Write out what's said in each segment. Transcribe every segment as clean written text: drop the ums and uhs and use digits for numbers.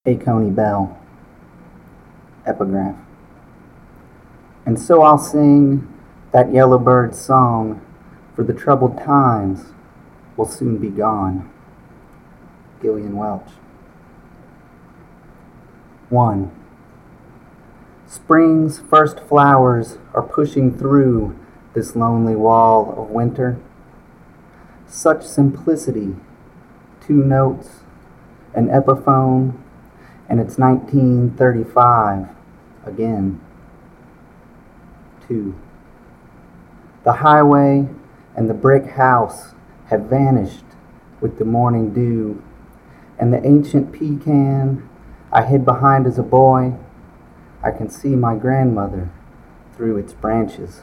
A. Coney Bell. Epigraph. And so I'll sing that yellow bird's song, for the troubled times will soon be gone. Gillian Welch. 1. Spring's first flowers are pushing through this lonely wall of winter. Such simplicity, 2 notes, an Epiphone, and it's 1935 again. 2. The highway and the brick house have vanished with the morning dew, and the ancient pecan I hid behind as a boy, I can see my grandmother through its branches.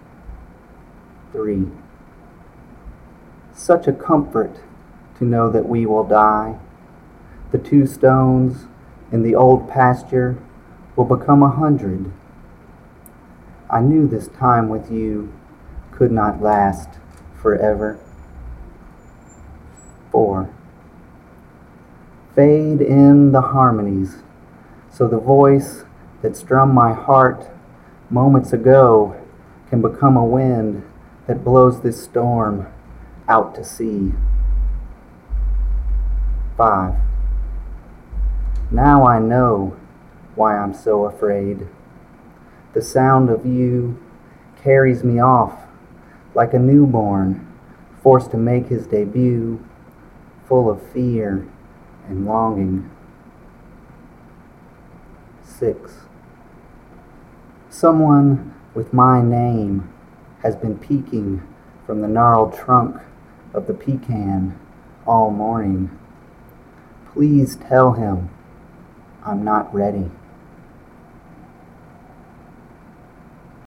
3. Such a comfort to know that we will die. The 2 stones in the old pasture will become 100. I knew this time with you could not last forever. 4. Fade in the harmonies, so the voice that strummed my heart moments ago can become a wind that blows this storm out to sea. 5. Now I know why I'm so afraid. The sound of you carries me off like a newborn forced to make his debut, full of fear and longing. 6. Someone with my name has been peeking from the gnarled trunk of the pecan all morning. Please tell him I'm not ready.